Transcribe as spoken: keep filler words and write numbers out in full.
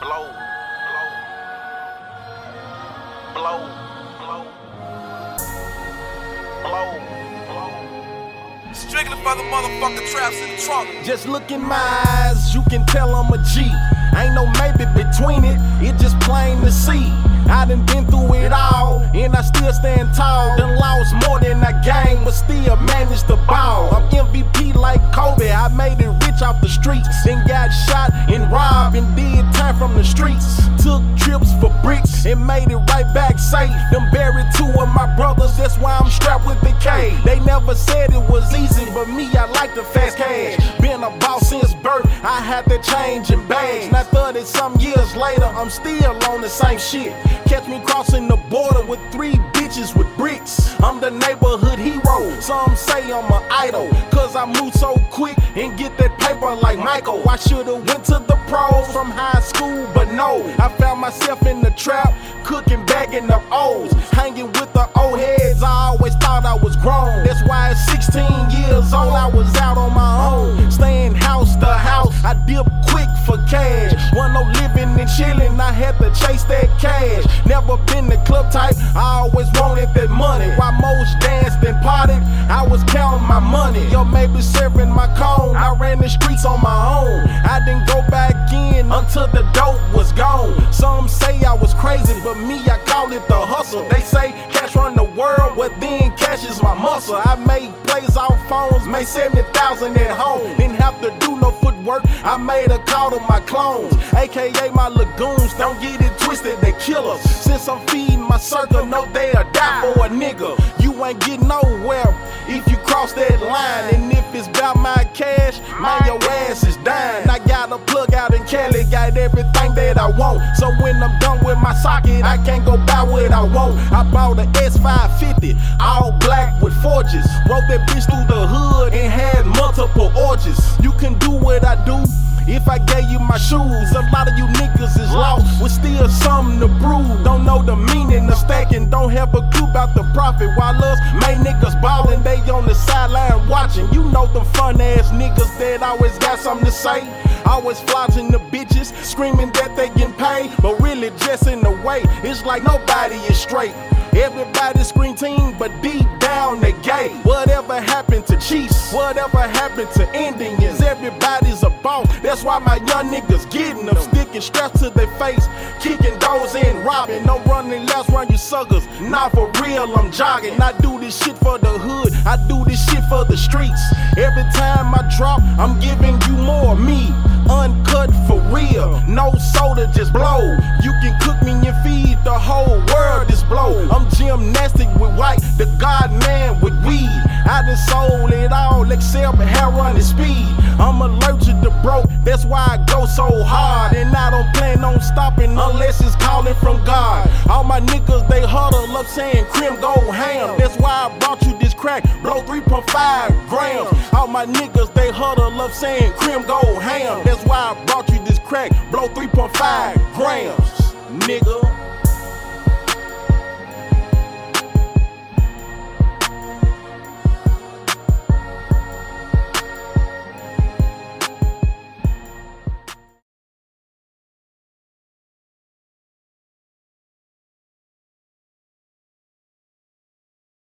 blow, blow, blow, blow, blow, blow. Strictly for the motherfucking traps in the trunk. Just look in my eyes, you can tell I'm a G. Ain't no maybe between it, it just plain to see. I done been through it all, and I still stand tall. Done lost more than I gained, but still managed to ball. I'm M V P like Kobe, I made it rich off the streets. Then got shot and robbed and did time from the streets. Took trips for bricks and made it right back safe. Them buried two of my brothers, that's why I'm strapped with the K. They never said it was easy, but me, I like the fast cash. Been a boss since birth, I had to change in bags. Now thirty some years later, I'm still on the same shit. Catch me crossing the border with three bitches with bricks. I'm the neighborhood hero, some say I'm an idol, cause I move so quick and get that paper like Michael. I should've went to the pros from high school, but no, I found myself in the trap, cooking, bagging up O's, hanging with the old heads. I always thought I was grown, that's why at sixteen years old I was out on my own, staying house to house. I dip quick for cash, wasn't no living and chilling, I had to chase that cash. Never been the club type, I always wanted that money. While most danced and partied, I was counting my money. Yo, maybe serving my cone, I ran the streets on my own. I didn't go back in until the dope was gone. Some say I was crazy, but me, I call it the hustle. They say cash run the world, well then cash is my muscle. I made plays off phones, made seventy thousand at home. Didn't have to do no footwork, I made a call to my clones, aka my lagoons. Don't get it twisted, they killers. Since I'm feeding my circle, know they'll die for a nigga. You ain't getting nowhere if you cross that line. And if it's about my cash, man, your ass is dying. I got a plug out in Cali, got everything that I want. So when I'm done with my socket, I can't go buy what I want. I bought an S five fifty, all black with forges. Rode that bitch through the hood and had multiple orgies. You can do what I do if I gave you my shoes. A lot of you niggas is lost with still something to prove. Don't know the meaning of stacking, don't have a clue about the profit. While us made niggas ballin', they on the sideline watching. You know them fun ass niggas that always got something to say. Always flogging the bitches, screaming that they getting paid, but really just in the way, it's like nobody is straight. Everybody scream team, but deep down they gay. Whatever happened to Chiefs? Whatever happened to Indians? Everybody's a boss, that's why my young niggas getting them. Sticking straps to their face, kicking doors and robbing. No running laps run you suckers, not for real, I'm jogging. I do this shit for the hood, I do this shit for the streets. Every time I drop, I'm giving you more of me. Uncut for real, no soda, just blow. You can cook me and feed the whole world this blow. I'm gymnastic with white, the God man with weed. I done sold it all except heroin and speed. I'm allergic to broke, that's why I go so hard. And I don't plan on stopping unless it's calling from God. All my niggas, they huddle up saying Crim go ham. That's why I brought you this crack, blow three point five grams. All my niggas, they huddle up saying Crim go ham. That's why I brought you this crack, blow three point five grams, nigga.